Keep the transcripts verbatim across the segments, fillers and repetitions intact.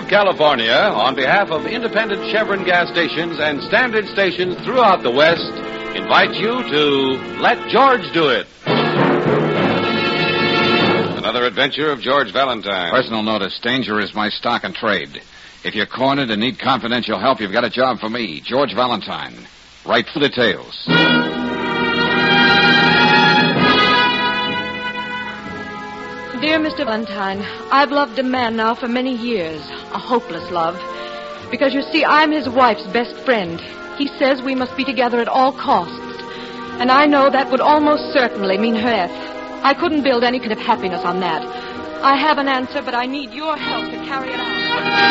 of California, on behalf of independent Chevron gas stations and standard stations throughout the West, invites you to Let George Do It. Another adventure of George Valentine. Personal notice. Danger is my stock and trade. If you're cornered and need confidential help, you've got a job for me, George Valentine. Write for details. Dear Mister Valentine, I've loved a man now for many years, a hopeless love. Because, you see, I'm his wife's best friend. He says we must be together at all costs. And I know that would almost certainly mean her death. I couldn't build any kind of happiness on that. I have an answer, but I need your help to carry it out.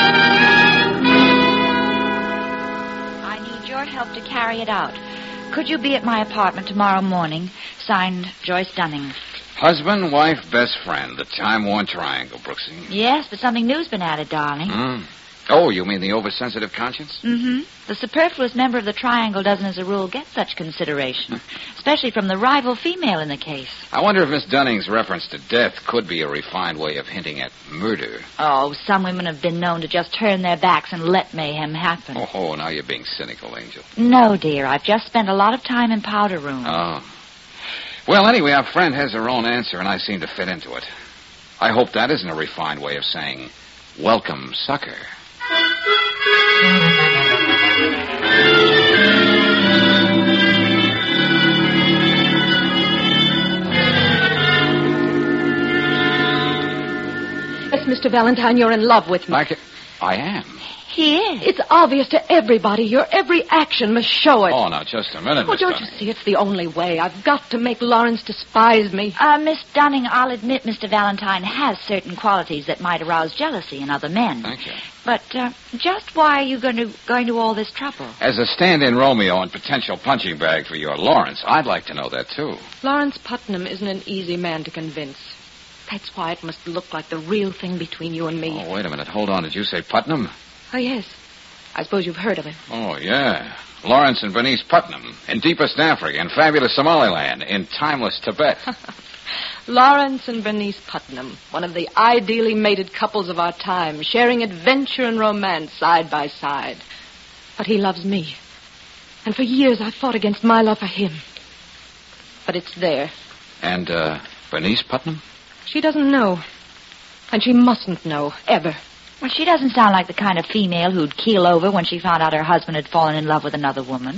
I need your help to carry it out. Could you be at my apartment tomorrow morning? Signed, Joyce Dunning. Husband, wife, best friend. The time-worn triangle, Brooksy. Yes, but something new's been added, darling. Mm. Oh, you mean the oversensitive conscience? Mm-hmm. The superfluous member of the triangle doesn't, as a rule, get such consideration, especially from the rival female in the case. I wonder if Miss Dunning's reference to death could be a refined way of hinting at murder. Oh, some women have been known to just turn their backs and let mayhem happen. Oh, oh now you're being cynical, Angel. No, dear. I've just spent a lot of time in powder room. Oh. Well, anyway, our friend has her own answer, and I seem to fit into it. I hope that isn't a refined way of saying, welcome, sucker. Yes, Mister Valentine, you're in love with me. I, can... I am. He is. It's obvious to everybody. Your every action must show it. Oh, now, just a minute, Well, Miss don't Dunning. you see? It's the only way. I've got to make Lawrence despise me. Uh, Miss Dunning, I'll admit Mister Valentine has certain qualities that might arouse jealousy in other men. Thank you. But uh, just why are you going to going to all this trouble? As a stand-in Romeo and potential punching bag for your Lawrence, I'd like to know that, too. Lawrence Putnam isn't an easy man to convince. That's why it must look like the real thing between you and me. Oh, wait a minute. Hold on. Did you say Putnam? Oh, yes. I suppose you've heard of him. Oh, yeah. Lawrence and Bernice Putnam in deepest Africa, in fabulous Somaliland, in timeless Tibet. Lawrence and Bernice Putnam, one of the ideally mated couples of our time, sharing adventure and romance side by side. But he loves me. And for years I've fought against my love for him. But it's there. And, uh, Bernice Putnam? She doesn't know. And she mustn't know, ever. Well, she doesn't sound like the kind of female who'd keel over when she found out her husband had fallen in love with another woman.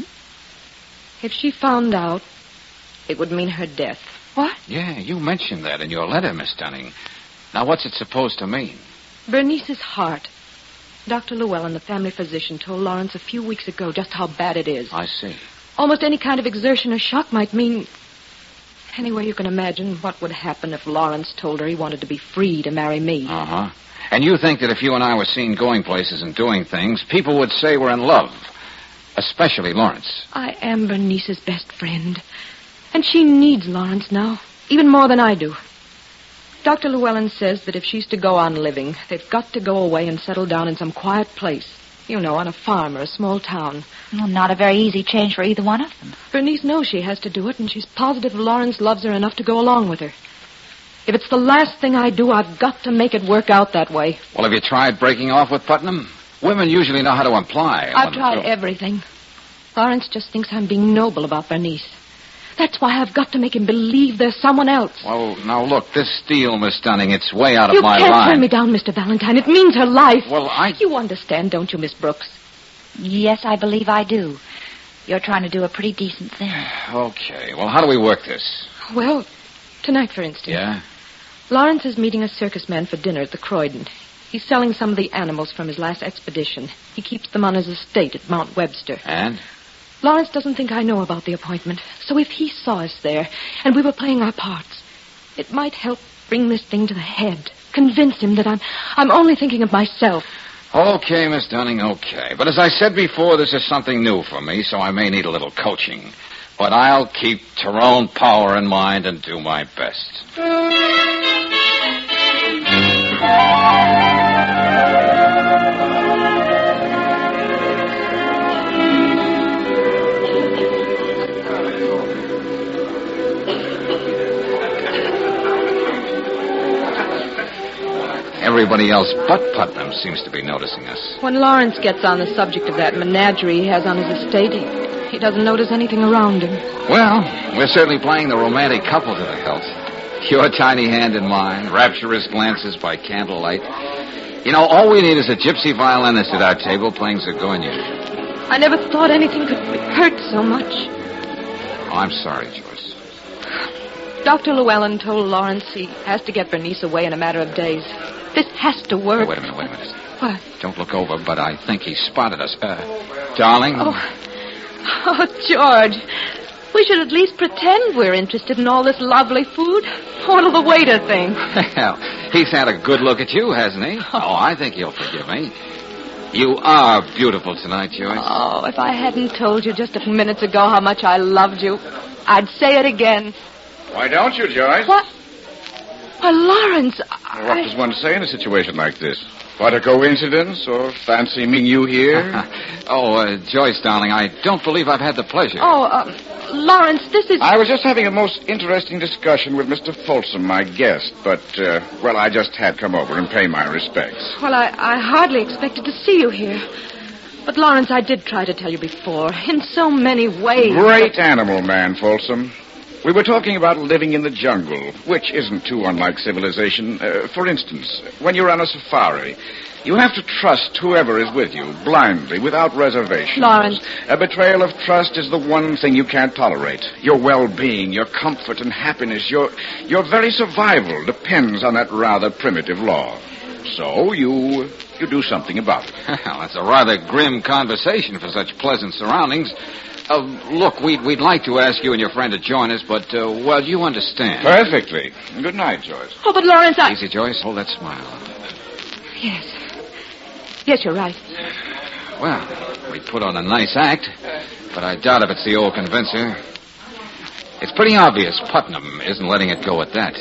If she found out, it would mean her death. What? Yeah, you mentioned that in your letter, Miss Dunning. Now, what's it supposed to mean? Bernice's heart. Doctor Llewellyn, the family physician, told Lawrence a few weeks ago just how bad it is. I see. Almost any kind of exertion or shock might mean... Anyway, you can imagine what would happen if Lawrence told her he wanted to be free to marry me. Uh-huh. And you think that if you and I were seen going places and doing things, people would say we're in love. Especially Lawrence. I am Bernice's best friend. And she needs Lawrence now, even more than I do. Doctor Llewellyn says that if she's to go on living, they've got to go away and settle down in some quiet place. You know, on a farm or a small town. Well, not a very easy change for either one of them. Bernice knows she has to do it, and she's positive Lawrence loves her enough to go along with her. If it's the last thing I do, I've got to make it work out that way. Well, have you tried breaking off with Putnam? Women usually know how to imply. I've tried everything. Lawrence just thinks I'm being noble about Bernice. That's why I've got to make him believe there's someone else. Well, now, look, this deal, Miss Dunning, it's way out you of my can't line. turn me down, Mister Valentine. It means her life. Well, I... You understand, don't you, Miss Brooks? Yes, I believe I do. You're trying to do a pretty decent thing. Okay, well, how do we work this? Well, tonight, for instance. Yeah? Lawrence is meeting a circus man for dinner at the Croydon. He's selling some of the animals from his last expedition. He keeps them on his estate at Mount Webster. And? Lawrence doesn't think I know about the appointment. So if he saw us there and we were playing our parts, it might help bring this thing to the head. Convince him that I'm I'm only thinking of myself. Okay, Miss Dunning, okay. But as I said before, this is something new for me, so I may need a little coaching. But I'll keep Tyrone Power in mind and do my best. everybody else but Putnam seems to be noticing us. When Lawrence gets on the subject of that menagerie he has on his estate, he, he doesn't notice anything around him. Well, we're certainly playing the romantic couple to the hilt. Your tiny hand in mine, rapturous glances by candlelight. You know, all we need is a gypsy violinist at our table playing Zagornia. I never thought anything could hurt so much. Oh, I'm sorry, Joyce. Doctor Llewellyn told Lawrence he has to get Bernice away in a matter of days. This has to work. Hey, wait a minute, wait a minute. What? Don't look over, but I think he spotted us. Uh, darling? Oh. oh, George. We should at least pretend we're interested in all this lovely food. What'll the waiter think? Well, he's had a good look at you, hasn't he? Oh, I think he'll forgive me. You are beautiful tonight, Joyce. Oh, if I hadn't told you just a few minutes ago how much I loved you, I'd say it again. Why don't you, Joyce? What? Why, Lawrence, I... What does one say in a situation like this? What a coincidence, or fancy meeting you here? oh, uh, Joyce, darling, I don't believe I've had the pleasure. Oh, uh, Lawrence, this is... I was just having a most interesting discussion with Mister Folsom, my guest, but, uh, well, I just had come over and pay my respects. Well, I, I hardly expected to see you here. But, Lawrence, I did try to tell you before, in so many ways. Great but... animal man, Folsom. We were talking about living in the jungle, which isn't too unlike civilization. Uh, for instance, when you're on a safari, you have to trust whoever is with you, blindly, without reservation. Lawrence. A betrayal of trust is the one thing you can't tolerate. Your well-being, your comfort and happiness, your, your very survival depends on that rather primitive law. So you you do something about it. Well, that's a rather grim conversation for such pleasant surroundings. Uh, look, we'd, we'd like to ask you and your friend to join us, but, uh, well, you understand. Perfectly. Good night, Joyce. Oh, but, Lawrence, I... Easy, Joyce. Hold that smile. Yes. Yes, you're right. Well, we put on a nice act, but I doubt if it's the old convincer. It's pretty obvious Putnam isn't letting it go at that.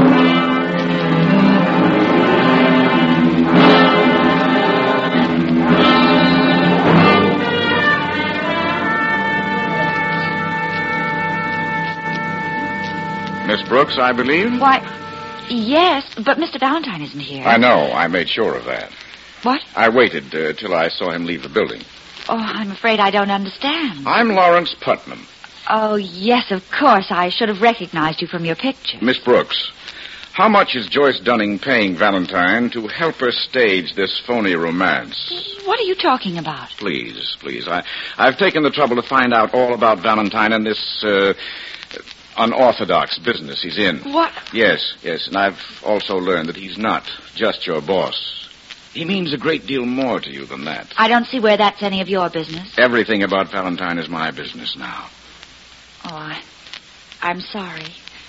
Miss Brooks, I believe? Why, yes, but Mister Valentine isn't here. I know. I made sure of that. What? I waited uh, till I saw him leave the building. Oh, I'm afraid I don't understand. I'm Lawrence Putnam. Oh, yes, of course. I should have recognized you from your picture. Miss Brooks, how much is Joyce Dunning paying Valentine to help her stage this phony romance? What are you talking about? Please, please. I, I've taken the trouble to find out all about Valentine and this, uh... unorthodox business he's in. What? Yes, yes, and I've also learned that he's not just your boss. He means a great deal more to you than that. I don't see where that's any of your business. Everything about Valentine is my business now. Oh, I, I'm sorry.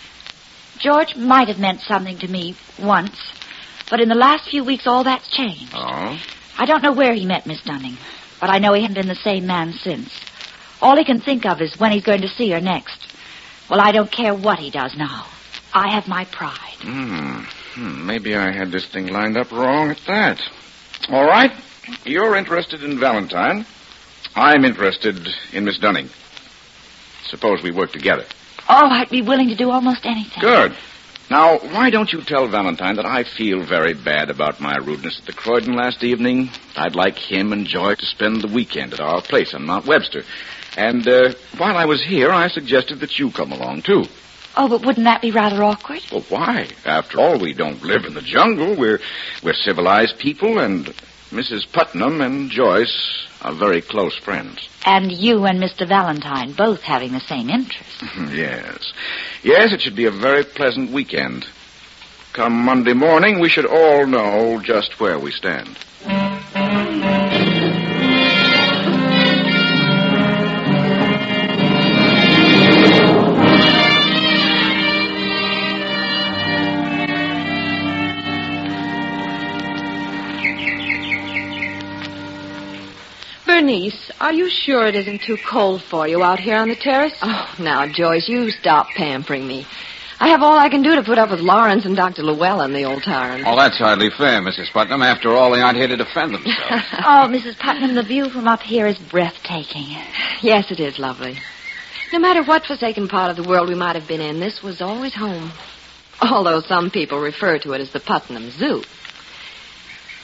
George might have meant something to me once, but in the last few weeks all that's changed. Oh? I don't know where he met Miss Dunning, but I know he hasn't been the same man since. All he can think of is when he's going to see her next. Well, I don't care what he does now. I have my pride. Hmm. hmm. Maybe I had this thing lined up wrong at that. All right. You're interested in Valentine. I'm interested in Miss Dunning. Suppose we work together. Oh, I'd be willing to do almost anything. Good. Now, why don't you tell Valentine that I feel very bad about my rudeness at the Croydon last evening? I'd like him and Joy to spend the weekend at our place on Mount Webster. And uh, while I was here, I suggested that you come along, too. Oh, but wouldn't that be rather awkward? Well, why? After all, we don't live in the jungle. We're, we're civilized people, and Missus Putnam and Joyce are very close friends. And you and Mister Valentine both having the same interests. Yes. Yes, it should be a very pleasant weekend. Come Monday morning, we should all know just where we stand. Bernice, are you sure it isn't too cold for you out here on the terrace? Oh, now, Joyce, you stop pampering me. I have all I can do to put up with Lawrence and Doctor Llewellyn, the old tyrant. Oh, that's hardly fair, Missus Putnam. After all, they aren't here to defend themselves. Oh, Missus Putnam, the view from up here is breathtaking. Yes, it is lovely. No matter what forsaken part of the world we might have been in, this was always home. Although some people refer to it as the Putnam Zoo.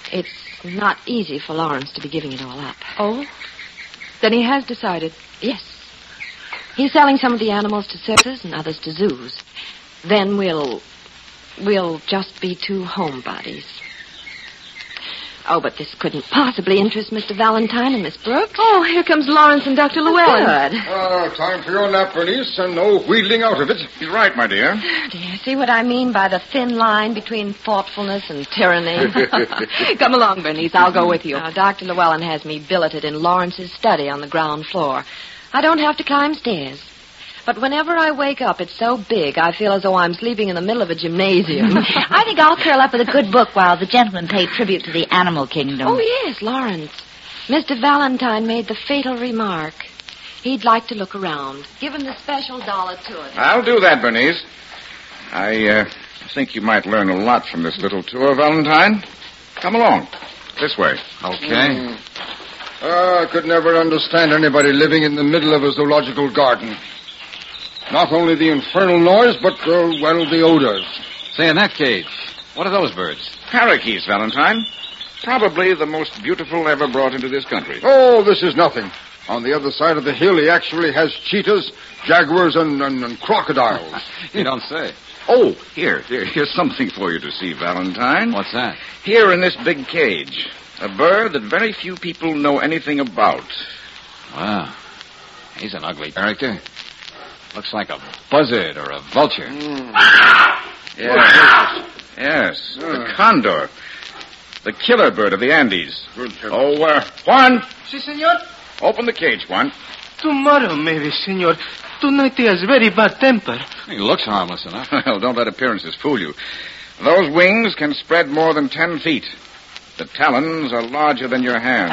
It's not easy for Lawrence to be giving it all up. Oh? Then he has decided. Yes. He's selling some of the animals to circuses and others to zoos. Then we'll... we'll just be two homebodies. Oh, but this couldn't possibly interest Mister Valentine and Miss Brooks. Oh, here comes Lawrence and Doctor Llewellyn. Good. Uh, time for your nap, Bernice, and no wheedling out of it. He's right, my dear. Do you see what I mean by the thin line between thoughtfulness and tyranny? Come along, Bernice. I'll go with you. Now, Doctor Llewellyn has me billeted in Lawrence's study on the ground floor. I don't have to climb stairs. But whenever I wake up, it's so big, I feel as though I'm sleeping in the middle of a gymnasium. I think I'll curl up with a good book while the gentlemen pay tribute to the animal kingdom. Oh, yes, Lawrence. Mister Valentine made the fatal remark. He'd like to look around. Give him the special dollar tour. I'll do that, Bernice. I uh, think you might learn a lot from this little tour, Valentine. Come along. This way. Okay. Mm. Uh, I could never understand anybody living in the middle of a zoological garden. Not only the infernal noise, but, uh, well, the odors. Say, in that cage, what are those birds? Parakeets, Valentine. Probably the most beautiful ever brought into this country. Oh, this is nothing. On the other side of the hill, he actually has cheetahs, jaguars, and, and, and crocodiles. You don't say. Oh, here, here, here's something for you to see, Valentine. What's that? Here in this big cage, a bird that very few people know anything about. Wow. He's an ugly character. Looks like a buzzard or a vulture. Mm. Yes. Yes, the condor. The killer bird of the Andes. Oh, uh, Juan, Si, senor. open the cage, Juan. Tomorrow, maybe, senor. Tonight he has very bad temper. He looks harmless enough. Well, don't let appearances fool you. Those wings can spread more than ten feet. The talons are larger than your hand.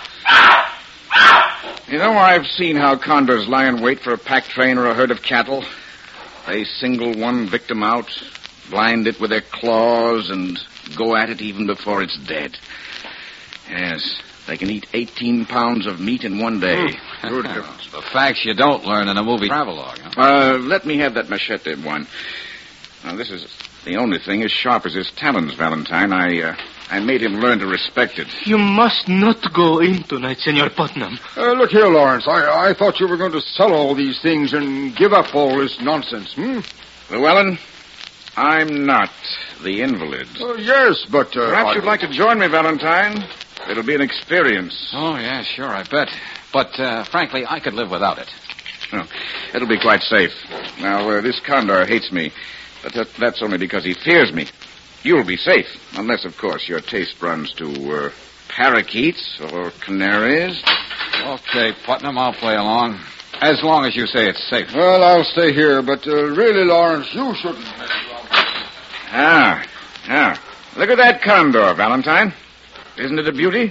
You know, I've seen how condors lie in wait for a pack train or a herd of cattle. They single one victim out, blind it with their claws, and go at it even before it's dead. Yes, they can eat eighteen pounds of meat in one day. Good heavens. The facts you don't learn in a movie travelogue. Huh? Uh, let me have that machete, one. Now, this is the only thing as sharp as his talons, Valentine. I, uh, I made him learn to respect it. You must not go in tonight, Senor Putnam. Uh, look here, Lawrence. I, I thought you were going to sell all these things and give up all this nonsense, hmm? Llewellyn, I'm not the invalid. Uh, yes, but... Uh, Perhaps I... you'd like to join me, Valentine. It'll be an experience. Oh, yeah, sure, I bet. But, uh, frankly, I could live without it. Oh, it'll be quite safe. Now, uh, this condor hates me, but that, that's only because he fears me. You'll be safe, unless, of course, your taste runs to uh, parakeets or canaries. Okay, Putnam, I'll play along. As long as you say it's safe. Well, I'll stay here, but uh, really, Lawrence, you shouldn't mess around. Ah, ah. Look at that condor, Valentine. Isn't it a beauty?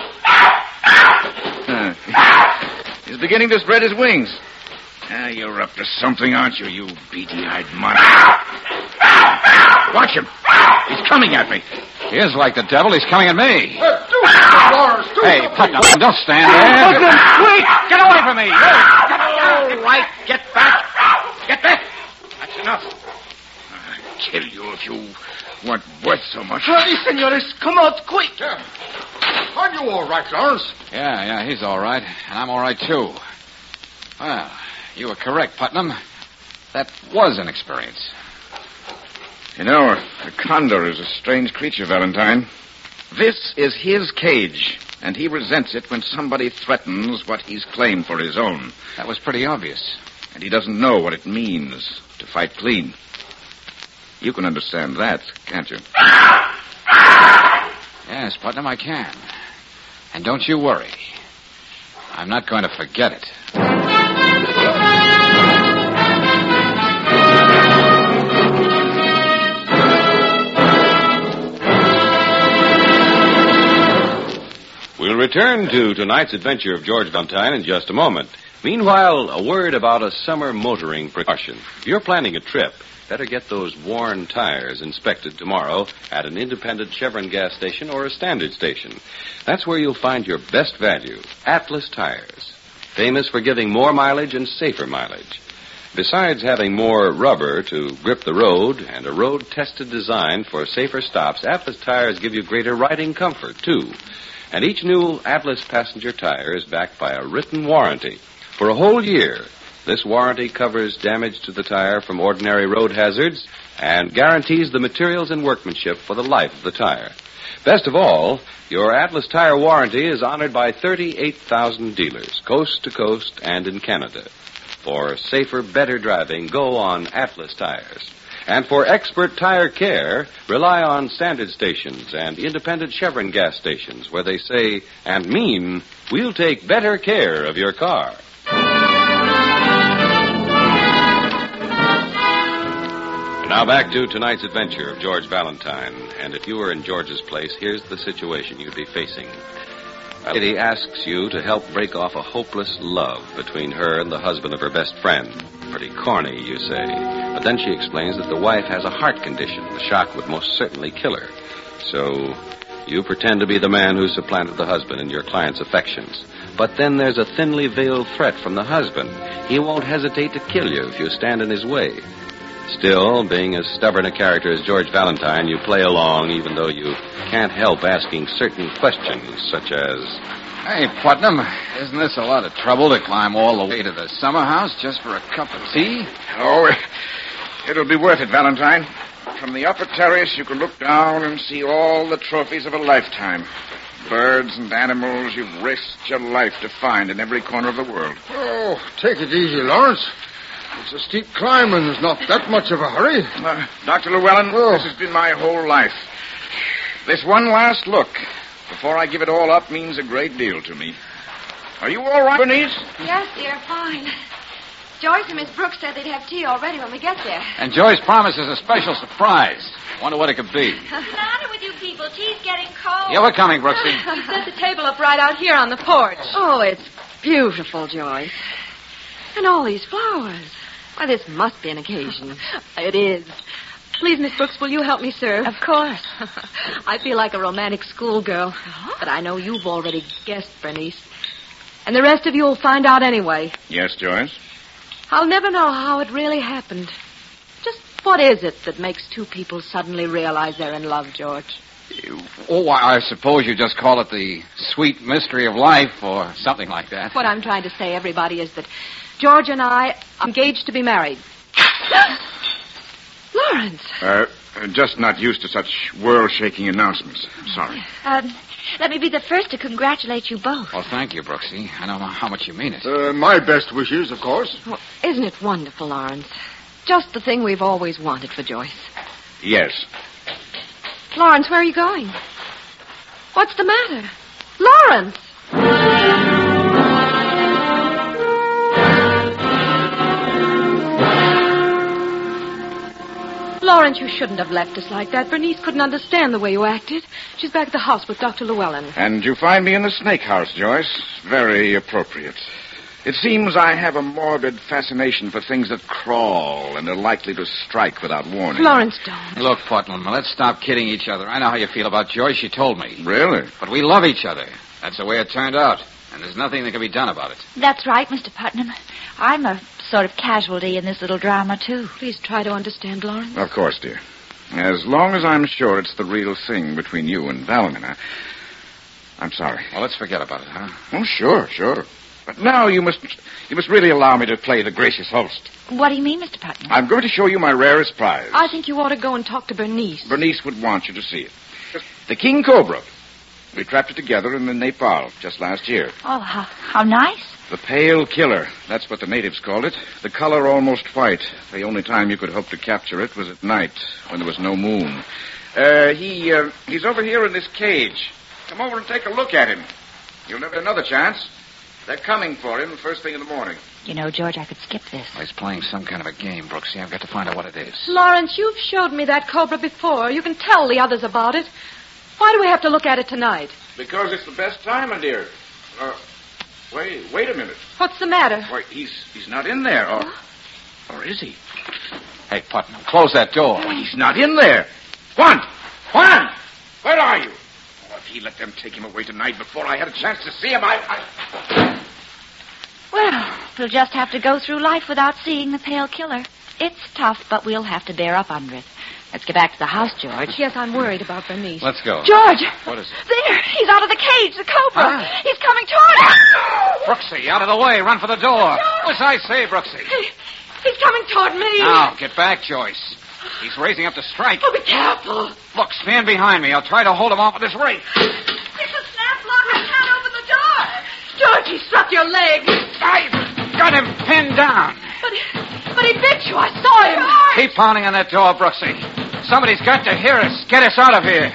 Uh, he's beginning to spread his wings. Ah, you're up to something, aren't you, you beady-eyed monster? Watch him. He's coming at me. He is like the devil. He's coming at me. Uh, do something, Lawrence, do Hey, something. Putnam, don't stand there. Putnam, wait! Get away from me. All right, get back. Get back. That's enough. I'll kill you if you weren't worth so much. Hurry, senores. Come out, quick. Yeah. Are you all right, Lawrence? Yeah, yeah, he's all right. And I'm all right, too. Well, you were correct, Putnam. That was an experience. You know, a condor is a strange creature, Valentine. This is his cage, and he resents it when somebody threatens what he's claimed for his own. That was pretty obvious. And he doesn't know what it means to fight clean. You can understand that, can't you? Yes, Putnam, I can. And don't you worry. I'm not going to forget it. We'll return to tonight's adventure of George Valentine in just a moment. Meanwhile, a word about a summer motoring precaution. If you're planning a trip, better get those worn tires inspected tomorrow at an independent Chevron gas station or a standard station. That's where you'll find your best value, Atlas Tires. Famous for giving more mileage and safer mileage. Besides having more rubber to grip the road and a road-tested design for safer stops, Atlas tires give you greater riding comfort, too. And each new Atlas passenger tire is backed by a written warranty. For a whole year, this warranty covers damage to the tire from ordinary road hazards and guarantees the materials and workmanship for the life of the tire. Best of all, your Atlas tire warranty is honored by thirty-eight thousand dealers, coast to coast and in Canada. For safer, better driving, go on Atlas tires. And for expert tire care, rely on standard stations and independent Chevron gas stations where they say and mean, we'll take better care of your car. And now back to tonight's adventure of George Valentine. And if you were in George's place, here's the situation you'd be facing. A lady asks you to help break off a hopeless love between her and the husband of her best friend. Pretty corny, you say. But then she explains that the wife has a heart condition. The shock would most certainly kill her. So you pretend to be the man who supplanted the husband in your client's affections. But then there's a thinly veiled threat from the husband. He won't hesitate to kill you if you stand in his way. Still, being as stubborn a character as George Valentine, you play along even though you can't help asking certain questions, such as... Hey, Putnam, isn't this a lot of trouble to climb all the way to the summer house just for a cup of tea? Oh, it'll be worth it, Valentine. From the upper terrace, you can look down and see all the trophies of a lifetime. Birds and animals you've risked your life to find in every corner of the world. Oh, take it easy, Lawrence. It's a steep climb, and there's not that much of a hurry. Uh, Doctor Llewellyn, oh. This has been my whole life. This one last look before I give it all up means a great deal to me. Are you all right, Bernice? Yes, dear, fine. Joyce and Miss Brooks said they'd have tea all ready when we get there. And Joyce promises a special surprise. Wonder what it could be. What's the matter with you people? Tea's getting cold. Yeah, we're coming, Brooksy. We set the table up right out here on the porch. Oh, it's beautiful, Joyce. And all these flowers. Why, this must be an occasion. It is. Please, Miss Brooks, will you help me serve? Of course. I feel like a romantic schoolgirl. Uh-huh. But I know you've already guessed, Bernice. And the rest of you will find out anyway. Yes, Joyce? I'll never know how it really happened. Just what is it that makes two people suddenly realize they're in love, George? Oh, I suppose you just call it the sweet mystery of life or something like that. What I'm trying to say, everybody, is that George and I are engaged to be married. Lawrence. Uh, just not used to such world-shaking announcements. I'm sorry. Um, let me be the first to congratulate you both. Well, thank you, Brooksy. I know how much you mean it. Uh, my best wishes, of course. Well, isn't it wonderful, Lawrence? Just the thing we've always wanted for Joyce. Yes. Lawrence, where are you going? What's the matter? Lawrence! Lawrence, you shouldn't have left us like that. Bernice couldn't understand the way you acted. She's back at the house with Doctor Llewellyn. And you find me in the snake house, Joyce. Very appropriate. It seems I have a morbid fascination for things that crawl and are likely to strike without warning. Lawrence, don't. Look, Putnam, let's stop kidding each other. I know how you feel about Joyce. You told me. Really? But we love each other. That's the way it turned out. And there's nothing that can be done about it. That's right, Mister Putnam. I'm a sort of casualty in this little drama, too. Please try to understand, Lawrence. Of course, dear. As long as I'm sure it's the real thing between you and Valentine, I... I'm sorry. Well, let's forget about it, huh? Oh, sure, sure. But now you must you must really allow me to play the gracious host. What do you mean, Mister Putnam? I'm going to show you my rarest prize. I think you ought to go and talk to Bernice. Bernice would want you to see it. The king cobra. We trapped it together in the Nepal just last year. Oh, how, how nice. The pale killer. That's what the natives called it. The color almost white. The only time you could hope to capture it was at night, when there was no moon. Uh, he, uh, he's over here in this cage. Come over and take a look at him. You'll never get another chance. They're coming for him first thing in the morning. You know, George, I could skip this. He's playing some kind of a game, Brooksy. I've got to find out what it is. Lawrence, you've showed me that cobra before. You can tell the others about it. Why do we have to look at it tonight? Because it's the best time, my dear. Uh, wait, wait a minute. What's the matter? Why, he's he's not in there, or or is he? Hey, Putnam, close that door. Why, he's not in there. Juan! Juan! Where are you? Oh, if he let them take him away tonight before I had a chance to see him, I... I... Well, we'll just have to go through life without seeing the pale killer. It's tough, but we'll have to bear up under it. Let's get back to the house, George. Yes, I'm worried about Bernice. Let's go. George! What is it? There! He's out of the cage, the cobra. Huh? He's coming toward us. Brooksy, out of the way. Run for the door. What's I say, Brooksy? He, he's coming toward me. Now, get back, Joyce. He's raising up to strike. Oh, be careful. Look, stand behind me. I'll try to hold him off with this rake. It's a snap lock. I can't open the door. George, he struck your leg. I've got him pinned down. But, but he bit you. I saw him. Keep pounding on that door, Brooksy. Somebody's got to hear us. Get us out of here.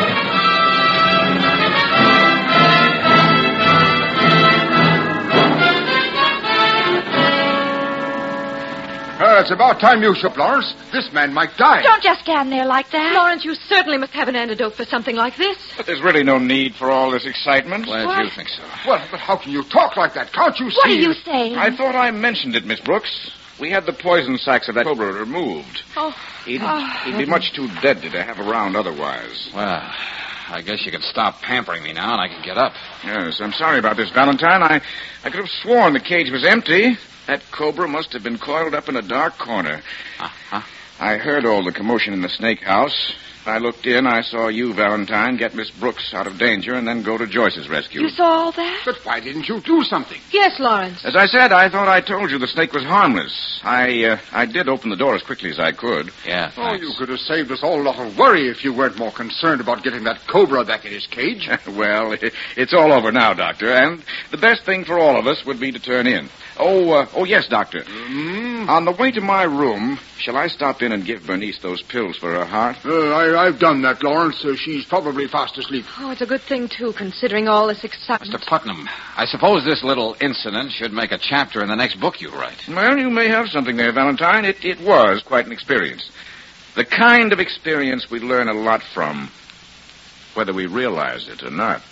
Uh, it's about time you shook, Lawrence. This man might die. Don't just stand there like that. Lawrence, you certainly must have an antidote for something like this. But there's really no need for all this excitement. Glad What? you think so. Well, but how can you talk like that? Can't you see? What are you saying? I thought I mentioned it, Miss Brooks. We had the poison sacs of that cobra removed. Oh. He'd, Oh. he'd be much too dead to have around otherwise. Well, I guess you can stop pampering me now and I can get up. Yes, I'm sorry about this, Valentine. I, I could have sworn the cage was empty. That cobra must have been coiled up in a dark corner. Uh-huh. I heard all the commotion in the snake house. I looked in, I saw you, Valentine, get Miss Brooks out of danger and then go to Joyce's rescue. You saw all that? But why didn't you do something? Yes, Lawrence. As I said, I thought I told you the snake was harmless. I uh, I did open the door as quickly as I could. Yeah, Oh, thanks. you could have saved us all a lot of worry if you weren't more concerned about getting that cobra back in his cage. Well, it, it's all over now, Doctor, and the best thing for all of us would be to turn in. Oh, uh, oh yes, Doctor. Mm. On the way to my room, shall I stop in and give Bernice those pills for her heart? Uh, I, I've done that, Lawrence. Uh, she's probably fast asleep. Oh, it's a good thing, too, considering all this excitement. Mister Putnam, I suppose this little incident should make a chapter in the next book you write. Well, you may have something there, Valentine. It, it was quite an experience. The kind of experience we learn a lot from, whether we realize it or not.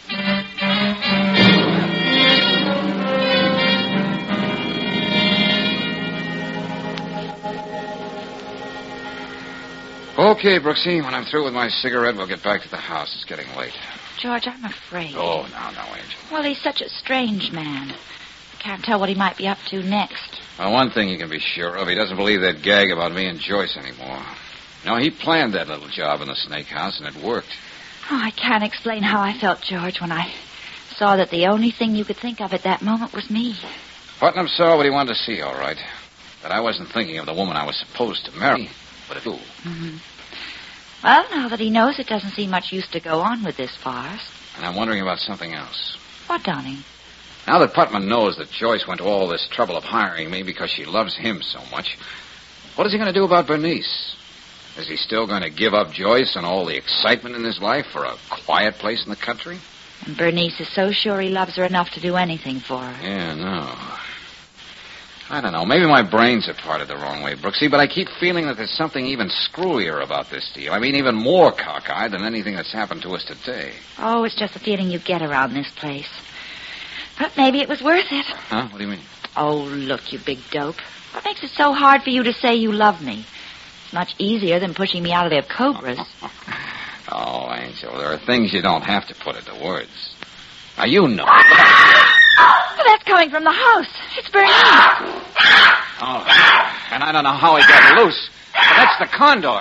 Okay, Brooksy, when I'm through with my cigarette, we'll get back to the house. It's getting late. George, I'm afraid. Oh, no, no, Angel. Well, he's such a strange man. I can't tell what he might be up to next. Well, one thing you can be sure of, he doesn't believe that gag about me and Joyce anymore. No, he planned that little job in the snake house, and it worked. Oh, I can't explain how I felt, George, when I saw that the only thing you could think of at that moment was me. Putnam saw what he wanted to see, all right. That I wasn't thinking of the woman I was supposed to marry, but of you. Mm-hmm. Well, now that he knows, it doesn't seem much use to go on with this farce. And I'm wondering about something else. What, Donning? Now that Putnam knows that Joyce went to all this trouble of hiring me because she loves him so much, what is he going to do about Bernice? Is he still going to give up Joyce and all the excitement in his life for a quiet place in the country? And Bernice is so sure he loves her enough to do anything for her. Yeah, no. I don't know. Maybe my brains are parted the wrong way, Brooksy, but I keep feeling that there's something even screwier about this deal. I mean, even more cockeyed than anything that's happened to us today. Oh, it's just the feeling you get around this place. But maybe it was worth it. Huh? What do you mean? Oh, look, you big dope. What makes it so hard for you to say you love me? It's much easier than pushing me out of their cobras. Oh, Angel, there are things you don't have to put into words. Now, you know. Oh, that's coming from the house. It's Bernice. Oh, and I don't know how he got loose, but that's the condor.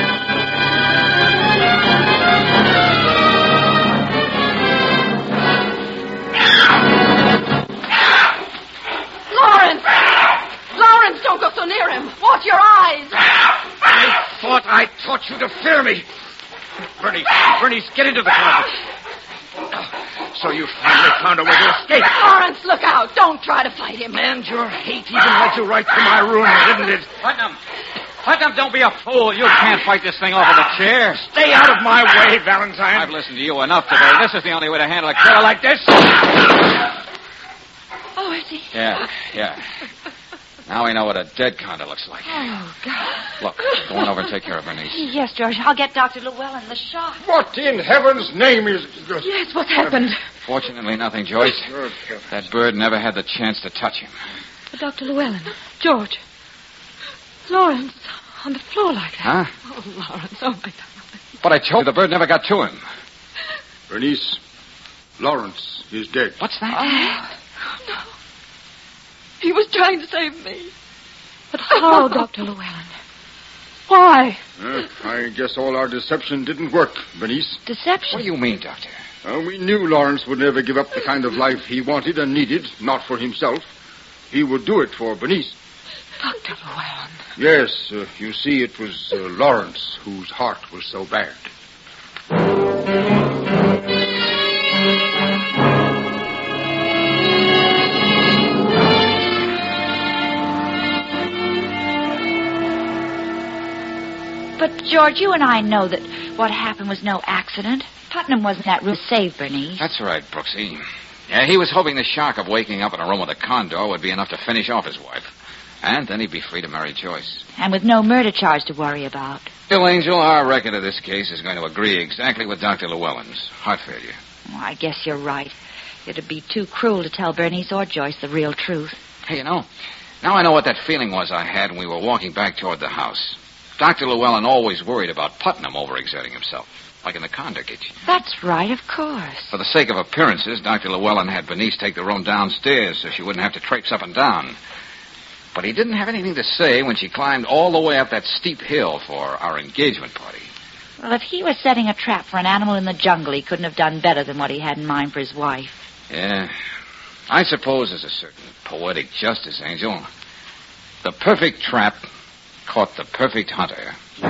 Lawrence! Lawrence, don't go so near him. Watch your eyes. I thought I taught you to fear me. Bernice, Bernice, get into the closet. So you finally found a way to escape. Lawrence, look out. Don't try to fight him. And your hate even led you right to my room, didn't it? Putnam, Putnam, don't be a fool. You can't fight this thing off with a chair. Stay out of my way, Valentine. I've listened to you enough today. This is the only way to handle a killer like this. Oh, is he? Yeah, yeah. Now we know what a dead condor looks like. Oh, God. Look, go on over and take care of Bernice. Yes, George. I'll get Doctor Llewellyn the shot. What in heaven's name is this? Yes, what's happened? Fortunately, nothing, Joyce. That bird never had the chance to touch him. Doctor Llewellyn. George. Lawrence, on the floor like that. Huh? Oh, Lawrence, oh, my God. But I told you the bird never got to him. Bernice, Lawrence is dead. What's that? Oh, no. trying to save me. But how, Doctor Llewellyn? Why? Uh, I guess all our deception didn't work, Bernice. Deception? What do you mean, Doctor? Uh, we knew Lawrence would never give up the kind of life he wanted and needed, not for himself. He would do it for Bernice. Doctor Llewellyn. Yes, uh, you see, it was uh, Lawrence whose heart was so bad. But, George, you and I know that what happened was no accident. Putnam wasn't that rude to save Bernice. That's right, Brooksy. Yeah, he was hoping the shock of waking up in a room with a condor would be enough to finish off his wife. And then he'd be free to marry Joyce. And with no murder charge to worry about. Still, Angel, our record of this case is going to agree exactly with Doctor Llewellyn's. Heart failure. Well, I guess you're right. It'd be too cruel to tell Bernice or Joyce the real truth. Hey, you know, now I know what that feeling was I had when we were walking back toward the house. Doctor Llewellyn always worried about Putnam overexerting himself, like in the condo kitchen. That's right, of course. For the sake of appearances, Doctor Llewellyn had Bernice take the room downstairs so she wouldn't have to traipse up and down. But he didn't have anything to say when she climbed all the way up that steep hill for our engagement party. Well, if he was setting a trap for an animal in the jungle, he couldn't have done better than what he had in mind for his wife. Yeah. I suppose there's a certain poetic justice, Angel. The perfect trap caught the perfect hunter.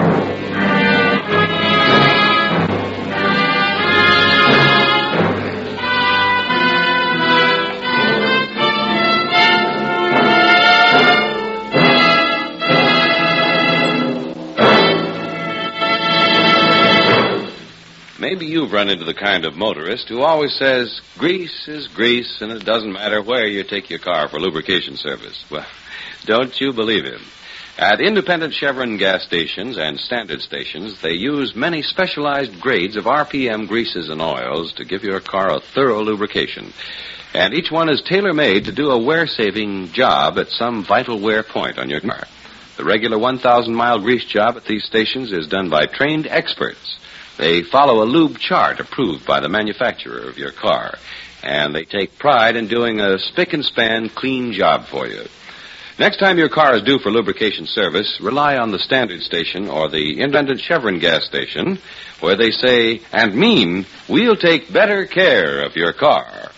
Maybe you've run into the kind of motorist who always says, grease is grease, and it doesn't matter where you take your car for lubrication service. Well, don't you believe him. At independent Chevron gas stations and standard stations, they use many specialized grades of R P M greases and oils to give your car a thorough lubrication. And each one is tailor-made to do a wear-saving job at some vital wear point on your car. The regular one thousand mile grease job at these stations is done by trained experts. They follow a lube chart approved by the manufacturer of your car, and they take pride in doing a spick-and-span clean job for you. Next time your car is due for lubrication service, rely on the standard station or the independent Chevron gas station, where they say and mean, we'll take better care of your car.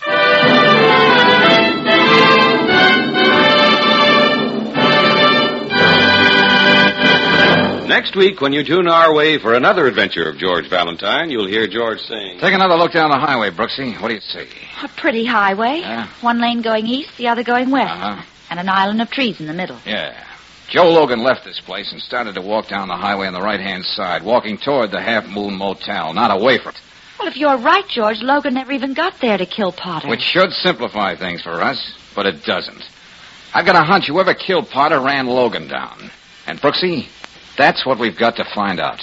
Next week, when you tune our way for another adventure of George Valentine, you'll hear George saying... Take another look down the highway, Brooksy. What do you say? A pretty highway. Yeah. One lane going east, the other going west. Uh-huh. And an island of trees in the middle. Yeah. Joe Logan left this place and started to walk down the highway on the right-hand side, walking toward the Half Moon Motel, not away from it. Well, if you're right, George, Logan never even got there to kill Potter. Which should simplify things for us, but it doesn't. I've got a hunch whoever killed Potter ran Logan down. And, Brooksy, that's what we've got to find out.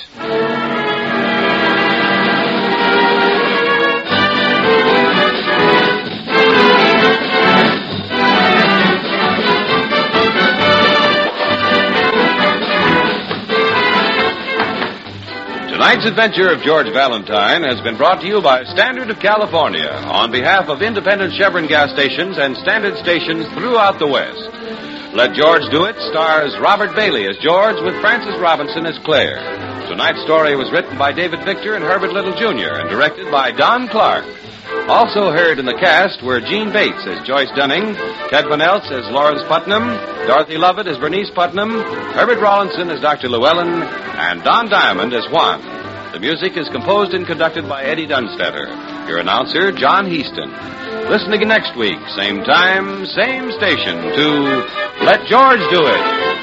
Tonight's adventure of George Valentine has been brought to you by Standard of California on behalf of independent Chevron gas stations and standard stations throughout the West. Let George Do It stars Robert Bailey as George with Frances Robinson as Claire. Tonight's story was written by David Victor and Herbert Little Junior and directed by Don Clark. Also heard in the cast were Gene Bates as Joyce Dunning, Ted Van Elst as Lawrence Putnam, Dorothy Lovett as Bernice Putnam, Herbert Rawlinson as Doctor Llewellyn, and Don Diamond as Juan. The music is composed and conducted by Eddie Dunstetter. Your announcer, John Heaston. Listen again next week, same time, same station, to Let George Do It.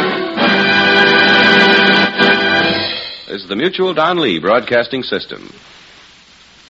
This is the Mutual Don Lee Broadcasting System.